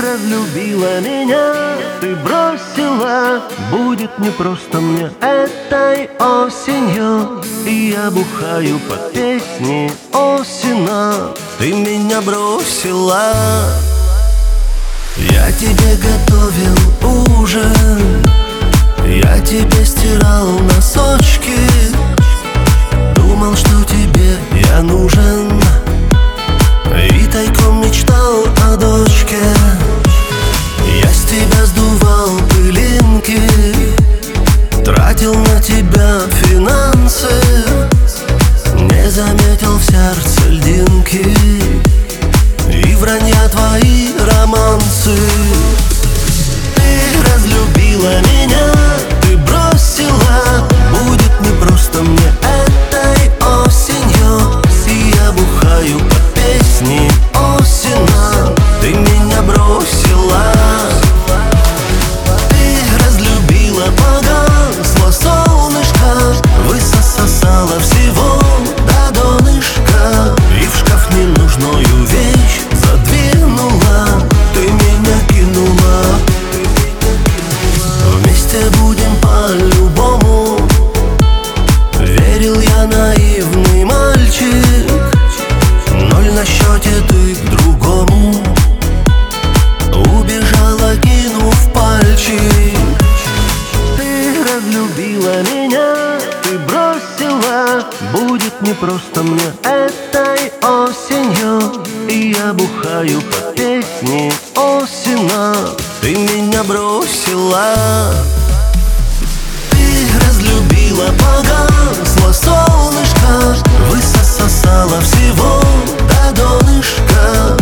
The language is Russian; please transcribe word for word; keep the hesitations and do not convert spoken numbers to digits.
разлюбила меня, ты бросила. Будет непросто мне этой осенью, и я бухаю под песни осена. Ты меня бросила. Я тебе готовил ужин, я тебе стирал носочки, думал, что тебе я нужен, и тайком мечтал о дочке. Я с тебя сдувал пылинки, тратил на тебя финансы, не заметил в сердце льдинки и вранья твои романсы. Ты разлюбила меня, ты бросила. Будет непросто мне этой осенью, и я бухаю под песни осена. Ты меня бросила. Ты разлюбила, погасло солнышко, высосала всего до донышка, и в шкаф ненужную вещь задвинула. Ты меня кинула. Вместе будем по-любому, верил я, наивный мальчик. Ноль на счете, ты к другому убежала, кинув пальчик. Ты разлюбила меня, ты бросила. Будет непросто мне этой осенью, и я бухаю под песни осена. Ты меня бросила. Ты разлюбила, погасло солнышко, высосала всего до донышка,